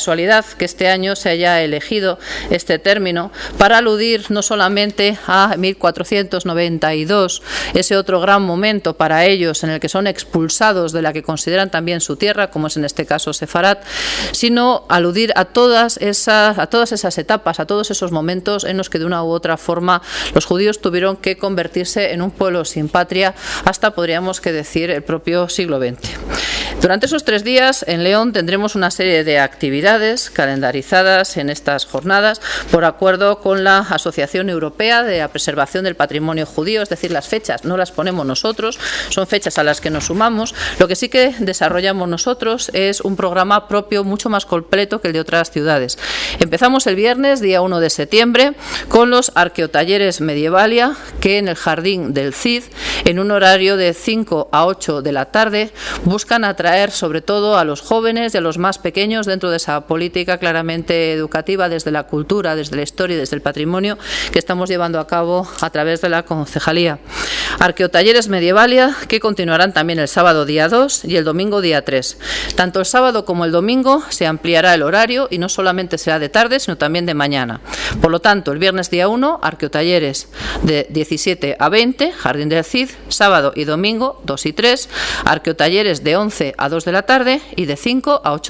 casualidad que este año se haya elegido este término para aludir no solamente a 1492, ese otro gran momento para ellos en el que son expulsados de la que consideran también su tierra, como es en este caso Sefarat, sino aludir a todas esas etapas, a todos esos momentos en los que de una u otra forma los judíos tuvieron que convertirse en un pueblo sin patria hasta, podríamos que decir, el propio siglo XX. Durante esos 3 días en León tendremos una serie de actividades calendarizadas en estas jornadas por acuerdo con la Asociación Europea de la Preservación del Patrimonio Judío, es decir, las fechas no las ponemos nosotros, son fechas a las que nos sumamos. Lo que sí que desarrollamos nosotros es un programa propio mucho más completo que el de otras ciudades. Empezamos el viernes, día 1 de septiembre, con los arqueotalleres Medievalia, que en el Jardín del Cid, en un horario de 5 a 8 de la tarde, buscan atraer sobre todo a los jóvenes y a los más pequeños dentro de esa política claramente educativa desde la cultura, desde la historia y desde el patrimonio que estamos llevando a cabo a través de la concejalía. Arqueotalleres Medievalia que continuarán también el sábado día 2 y el domingo día 3. Tanto el sábado como el domingo se ampliará el horario y no solamente será de tarde sino también de mañana. Por lo tanto, el viernes día 1, arqueotalleres de 17 a 20, Jardín del Cid, sábado y domingo 2 y 3, arqueotalleres de 11 a 2 de la tarde y de 5 a 8